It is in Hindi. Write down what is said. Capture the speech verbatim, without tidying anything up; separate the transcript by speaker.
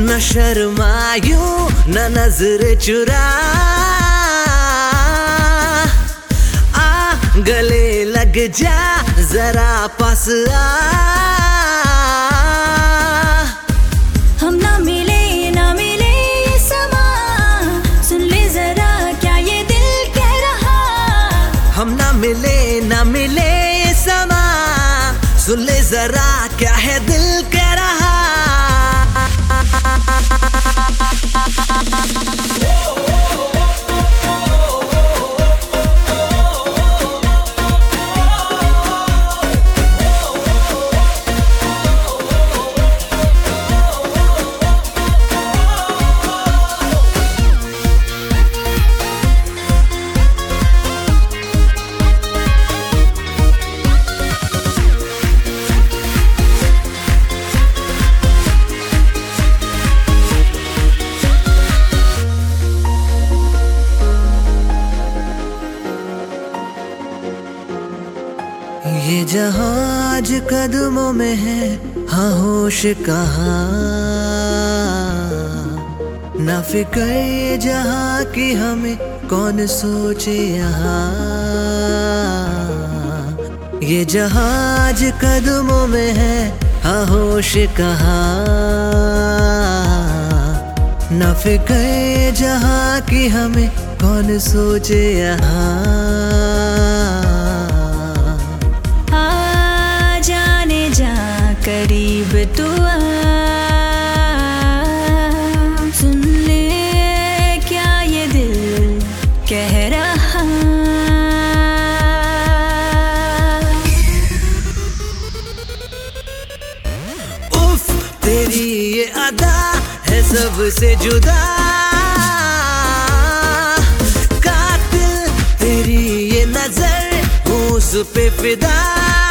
Speaker 1: न शर्मायूं न नजर चुरा, आ गले लग जा जरा पास आ।
Speaker 2: हम ना मिले ना मिले ये समा, सुन ले जरा क्या ये दिल कह रहा।
Speaker 1: हम ना मिले ना मिले ये समा, सुन ले जरा क्या है दिल कह रहा। ये जहाज कदमों में है, हाँ होश कहाँ, ना फिक्र ये जहाँ की हमें कौन सोचे यहाँ। ये जहाज कदमों में है, हाँ होश कहाँ, ना फिक्र ये जहाँ की हमें कौन सोचे यहाँ।
Speaker 2: करीब तू आ, सुन ले क्या ये दिल कह रहा।
Speaker 1: उफ तेरी ये अदा है सबसे जुदा, कातिल तेरी ये नजर उस पे फिदा।